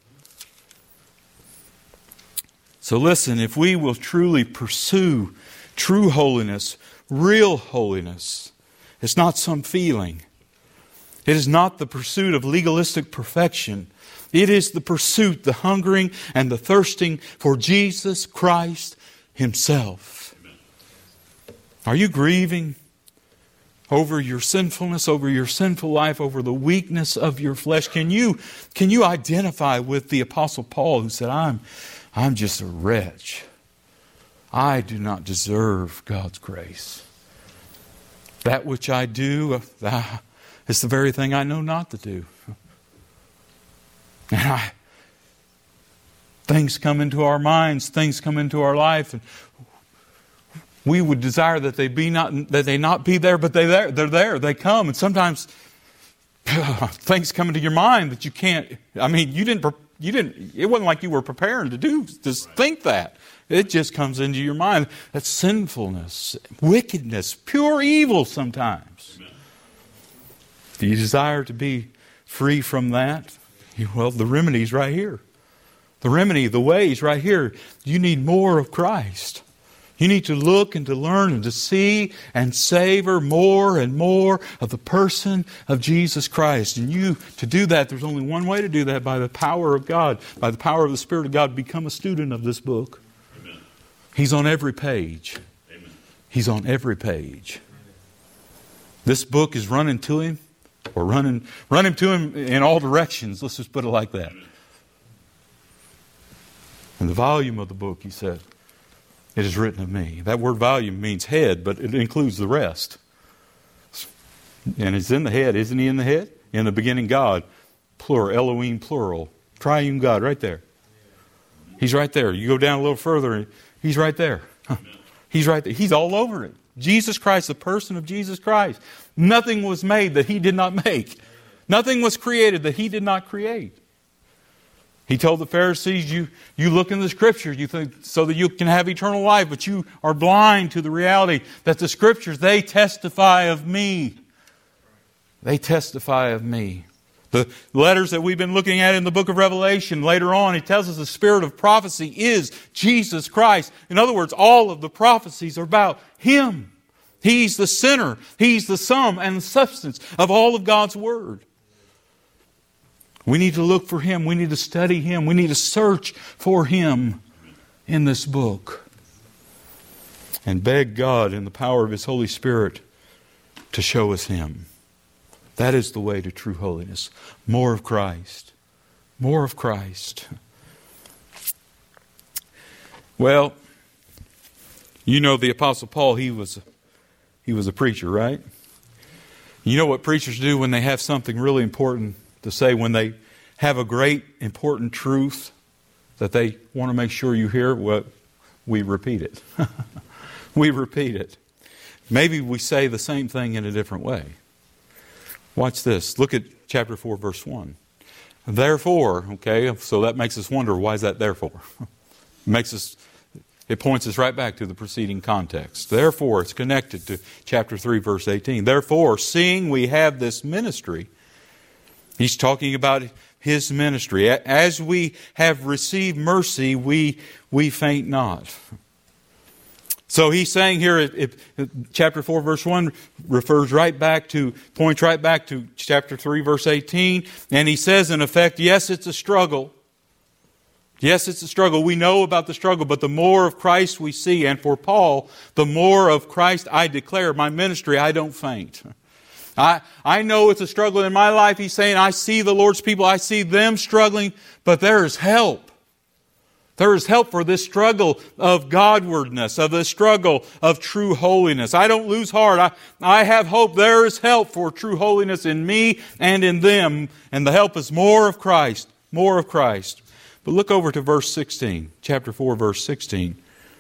So listen, if we will truly pursue true holiness, real holiness, it's not some feeling. It is not the pursuit of legalistic perfection. It is the pursuit, the hungering, and the thirsting for Jesus Christ Himself. Amen. Are you grieving over your sinfulness, over your sinful life, over the weakness of your flesh? Can you identify with the Apostle Paul who said, I'm just a wretch. I do not deserve God's grace. That which I do, it's the very thing I know not to do. And things come into our minds, things come into our life, and We would desire that they not be there, but they're there. They come, and sometimes things come into your mind that you can't. I mean, you didn't. It wasn't like you were preparing to think that. It just comes into your mind. That's sinfulness, wickedness, pure evil sometimes. Amen. Do you desire to be free from that? Well, the remedy's right here. The remedy, the way's right here. You need more of Christ. You need to look and to learn and to see and savor more and more of the person of Jesus Christ. And to do that, there's only one way to do that, by the power of God, by the power of the Spirit of God. Become a student of this book. Amen. He's on every page. Amen. He's on every page. This book is running to Him, or running to Him in all directions. Let's just put it like that. Amen. And the volume of the book, He said, it is written of me. That word volume means head, but it includes the rest. And it's in the head. Isn't He in the head? In the beginning, God. Plural. Elohim, plural. Triune God, right there. He's right there. You go down a little further, He's right there. He's right there. He's all over it. Jesus Christ, the person of Jesus Christ. Nothing was made that He did not make. Nothing was created that He did not create. He told the Pharisees, you look in the Scriptures, you think so that you can have eternal life, but you are blind to the reality that the Scriptures, they testify of me. They testify of me. The letters that we've been looking at in the book of Revelation, later on, it tells us the spirit of prophecy is Jesus Christ. In other words, all of the prophecies are about Him. He's the center. He's the sum and the substance of all of God's Word. We need to look for Him. We need to study Him. We need to search for Him in this book. And beg God in the power of His Holy Spirit to show us Him. That is the way to true holiness. More of Christ. More of Christ. Well, you know the Apostle Paul, he was a preacher, right? You know what preachers do when they have something really important to say, when they have a great, important truth that they want to make sure you hear? Well, we repeat it. We repeat it. Maybe we say the same thing in a different way. Watch this. Look at chapter 4, verse 1. Therefore, okay, so that makes us wonder, why is that therefore? It points us right back to the preceding context. Therefore, it's connected to chapter 3, verse 18. Therefore, seeing we have this ministry, He's talking about His ministry. As we have received mercy, we faint not. So he's saying here, chapter 4, verse 1 points right back to chapter 3, verse 18. And he says, in effect, yes, it's a struggle. Yes, it's a struggle. We know about the struggle, but the more of Christ we see. And for Paul, the more of Christ I declare, my ministry, I don't faint. I know it's a struggle in my life. He's saying, I see the Lord's people, I see them struggling, but there is help. There is help for this struggle of Godwardness, of this struggle of true holiness. I don't lose heart. I have hope. There is help for true holiness in me and in them. And the help is more of Christ. More of Christ. But look over to verse 16. Chapter 4, verse 16.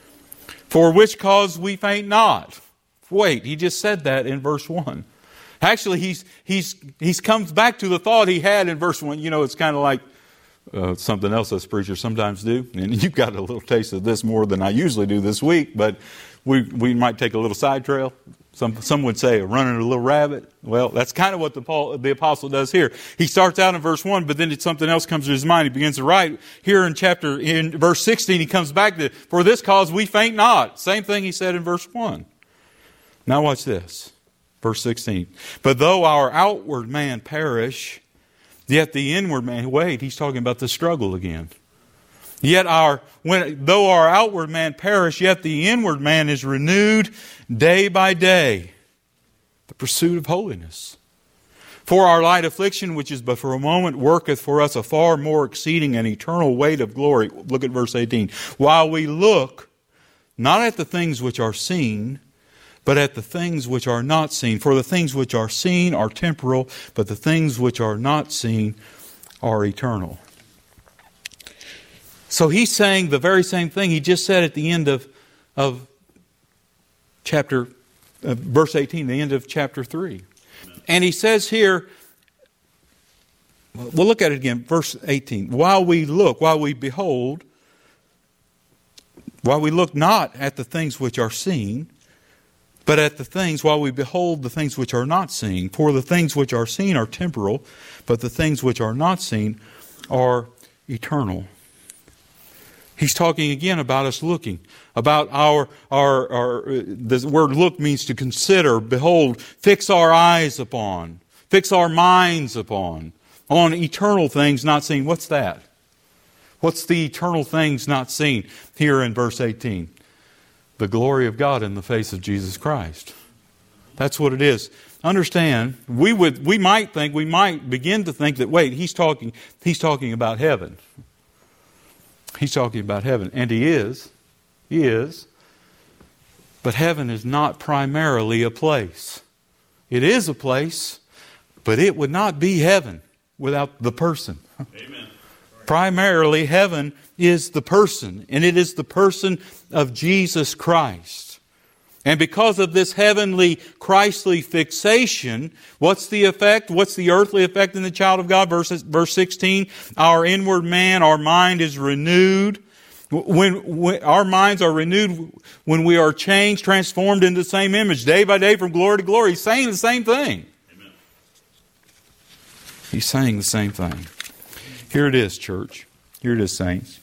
For which cause we faint not. Wait, he just said that in verse 1. Actually, he's comes back to the thought he had in verse 1. You know, it's kind of like something else us preachers sometimes do. And you've got a little taste of this more than I usually do this week, but we might take a little side trail. Some would say running a little rabbit. Well, that's kind of what the apostle does here. He starts out in verse 1, but then something else comes to his mind. He begins to write. Here in verse 16, he comes back to, for this cause we faint not. Same thing he said in verse 1. Now watch this. Verse 16. But though our outward man perish, yet the inward man, wait, he's talking about the struggle again. Yet though our outward man perish, yet the inward man is renewed day by day. The pursuit of holiness. For our light affliction, which is but for a moment, worketh for us a far more exceeding and eternal weight of glory. Look at verse 18. While we look not at the things which are seen, but at the things which are not seen. For the things which are seen are temporal, but the things which are not seen are eternal. So he's saying the very same thing he just said at the end of verse 18, the end of chapter 3. And he says here, we'll look at it again, verse 18. While we look not at the things which are seen, but at the things, while we behold the things which are not seen. For the things which are seen are temporal, but the things which are not seen are eternal. He's talking again about us looking, about the word look means to consider, behold, fix our eyes upon, fix our minds upon, on eternal things not seen. What's that? What's the eternal things not seen here in verse 18? The glory of God in the face of Jesus Christ. That's what it is. Understand, we might begin to think that, wait, he's talking about heaven. He's talking about heaven. And he is. He is. But heaven is not primarily a place. It is a place, but it would not be heaven without the person. Amen. Primarily, heaven is the person, and it is the person of Jesus Christ. And because of this heavenly, Christly fixation, what's the effect? What's the earthly effect in the child of God? Verse 16, our inward man, our mind is renewed. When our minds are renewed, when we are changed, transformed into the same image, day by day from glory to glory. He's saying the same thing. Amen. He's saying the same thing. Here it is, church. Here it is, saints.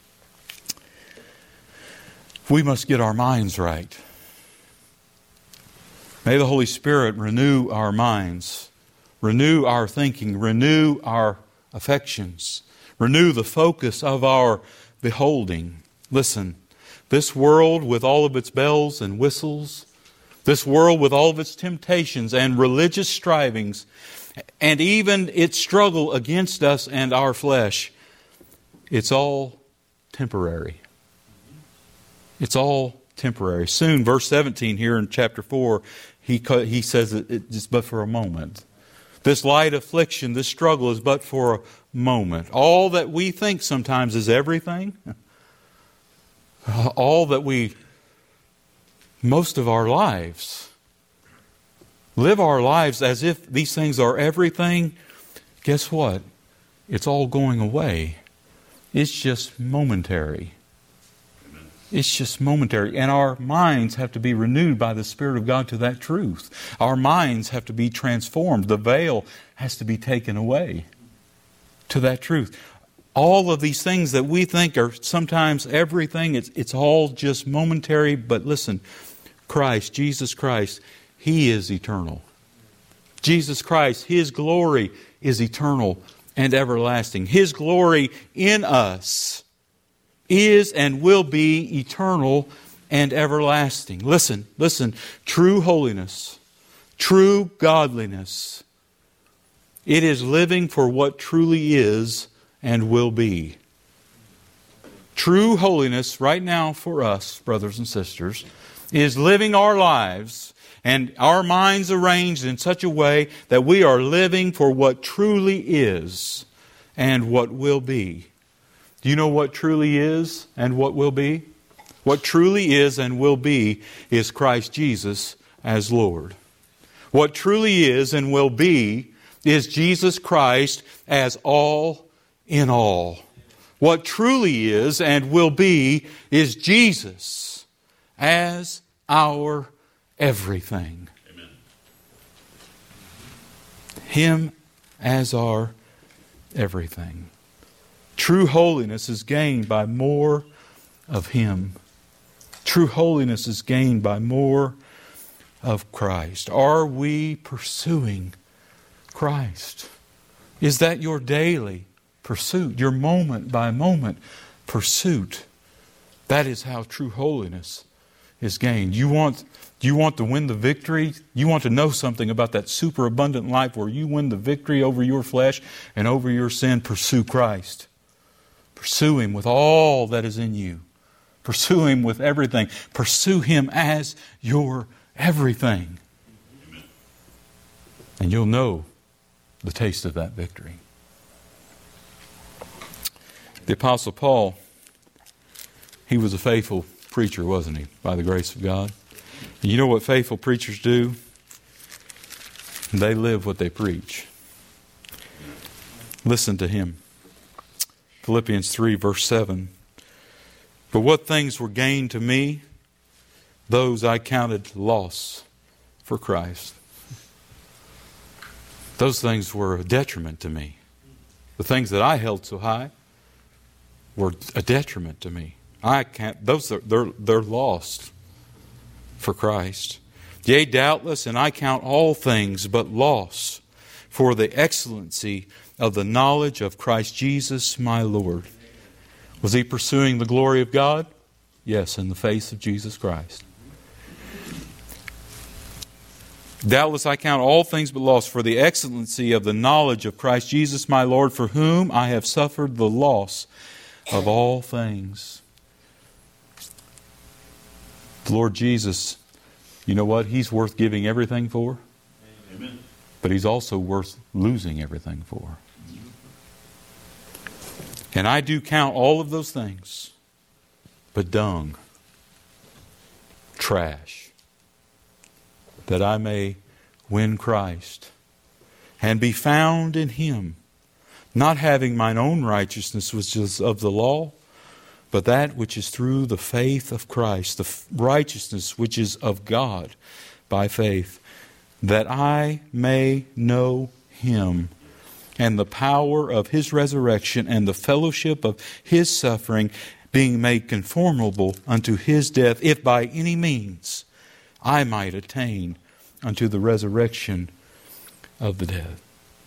We must get our minds right. May the Holy Spirit renew our minds, renew our thinking, renew our affections, renew the focus of our beholding. Listen, this world with all of its bells and whistles, this world with all of its temptations and religious strivings, and even its struggle against us and our flesh, it's all temporary. It's all temporary. Soon, verse 17 here in chapter 4, he says it's but for a moment. This light affliction, this struggle is but for a moment. All that we think sometimes is everything, most of our lives, live our lives as if these things are everything. Guess what? It's all going away. It's just momentary. It's just momentary. And our minds have to be renewed by the Spirit of God to that truth. Our minds have to be transformed. The veil has to be taken away to that truth. All of these things that we think are sometimes everything, it's all just momentary. But listen, Christ, Jesus Christ, He is eternal. Jesus Christ, His glory is eternal and everlasting. His glory in us is and will be eternal and everlasting. Listen. True holiness, true godliness, it is living for what truly is and will be. True holiness right now for us, brothers and sisters, is living our lives and our minds arranged in such a way that we are living for what truly is and what will be. Do you know what truly is and what will be? What truly is and will be is Christ Jesus as Lord. What truly is and will be is Jesus Christ as all in all. What truly is and will be is Jesus as our everything. Amen. Him as our everything. True holiness is gained by more of Him. True holiness is gained by more of Christ. Are we pursuing Christ? Is that your daily pursuit, your moment by moment pursuit? That is how true holiness is gained. You want to win the victory? You want to know something about that superabundant life where you win the victory over your flesh and over your sin? Pursue Christ. Pursue Him with all that is in you. Pursue Him with everything. Pursue Him as your everything. Amen. And you'll know the taste of that victory. The Apostle Paul, he was a faithful preacher, wasn't he? By the grace of God. You know what faithful preachers do? They live what they preach. Listen to him. Philippians 3, verse 7. But what things were gained to me, those I counted loss for Christ. Those things were a detriment to me. The things that I held so high were a detriment to me. They're lost for Christ. Yea, doubtless, and I count all things but loss for the excellency of the knowledge of Christ Jesus my Lord. Was he pursuing the glory of God? Yes, in the face of Jesus Christ. Doubtless I count all things but loss for the excellency of the knowledge of Christ Jesus my Lord, for whom I have suffered the loss of all things. The Lord Jesus, you know what? He's worth giving everything for. Amen. But He's also worth losing everything for. And I do count all of those things but dung, trash, that I may win Christ and be found in Him, not having mine own righteousness which is of the law, but that which is through the faith of Christ, the righteousness which is of God by faith, that I may know Him and the power of His resurrection and the fellowship of His suffering, being made conformable unto His death, if by any means I might attain unto the resurrection of the dead.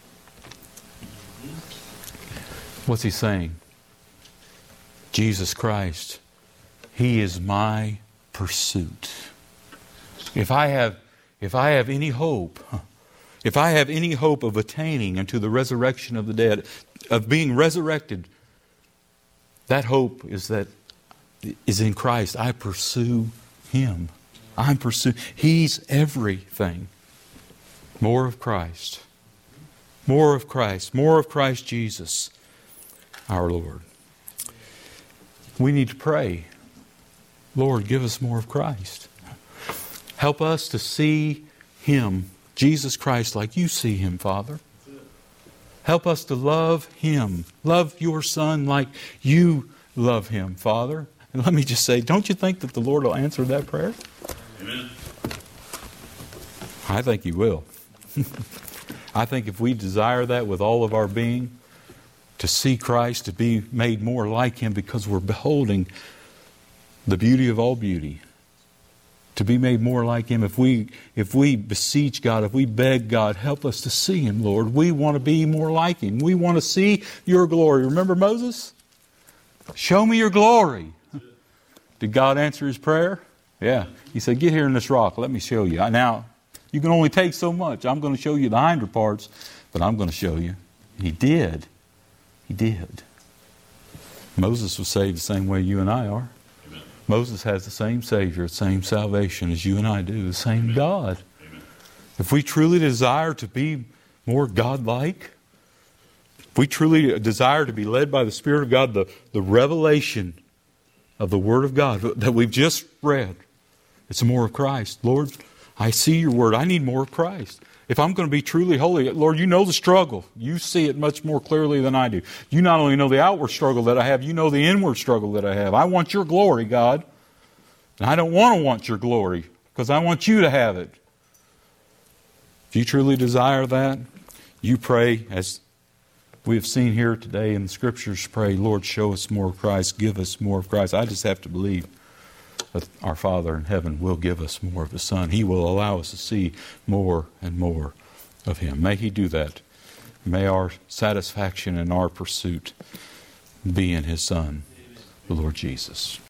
What's he saying? Jesus Christ, He is my pursuit. If I have any hope, if I have any hope of attaining unto the resurrection of the dead, of being resurrected, that hope is in Christ. I pursue Him. He's everything. More of Christ. More of Christ. More of Christ Jesus, our Lord. We need to pray, Lord, give us more of Christ. Help us to see Him, Jesus Christ, like You see Him, Father. Help us to love Him. Love Your Son like You love Him, Father. And let me just say, don't you think that the Lord will answer that prayer? Amen. I think He will. I think if we desire that with all of our being, to see Christ, to be made more like Him because we're beholding the beauty of all beauty, to be made more like Him, if we beseech God, if we beg God, help us to see Him, Lord. We want to be more like Him. We want to see Your glory. Remember Moses? Show me Your glory. Did God answer his prayer? Yeah. He said, get here in this rock. Let me show you. Now, you can only take so much. I'm going to show you the hinder parts, but I'm going to show you. He did. He did. Moses was saved the same way you and I are. Amen. Moses has the same Savior, the same salvation as you and I do, the same Amen. God. Amen. If we truly desire to be more God-like, if we truly desire to be led by the Spirit of God, the revelation of the Word of God that we've just read, it's more of Christ. Lord, I see Your Word. I need more of Christ. If I'm going to be truly holy, Lord, You know the struggle. You see it much more clearly than I do. You not only know the outward struggle that I have, You know the inward struggle that I have. I want Your glory, God. And I don't want Your glory because I want You to have it. If you truly desire that, you pray, as we have seen here today in the Scriptures, pray, Lord, show us more of Christ. Give us more of Christ. I just have to believe that our Father in heaven will give us more of His Son. He will allow us to see more and more of Him. May He do that. May our satisfaction and our pursuit be in His Son, the Lord Jesus.